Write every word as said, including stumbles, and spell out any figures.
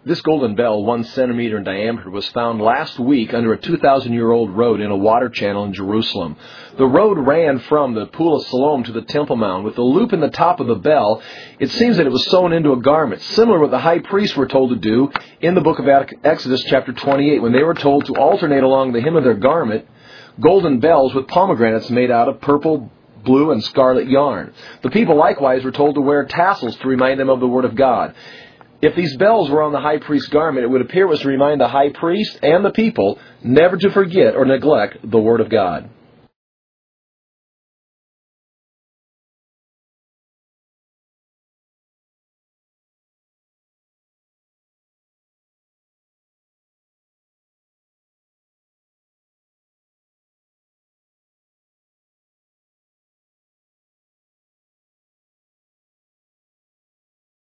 This golden bell, one centimeter in diameter, was found last week under a two thousand year old road in a water channel in Jerusalem. The road ran from the Pool of Siloam to the Temple Mount. With the loop in the top of the bell, it seems that it was sewn into a garment, similar to what the high priests were told to do in the book of Exodus chapter twenty-eight, when they were told to alternate along the hem of their garment golden bells with pomegranates made out of purple, blue, and scarlet yarn. The people likewise were told to wear tassels to remind them of the Word of God. If these bells were on the high priest's garment, it would appear it was to remind the high priest and the people never to forget or neglect the Word of God.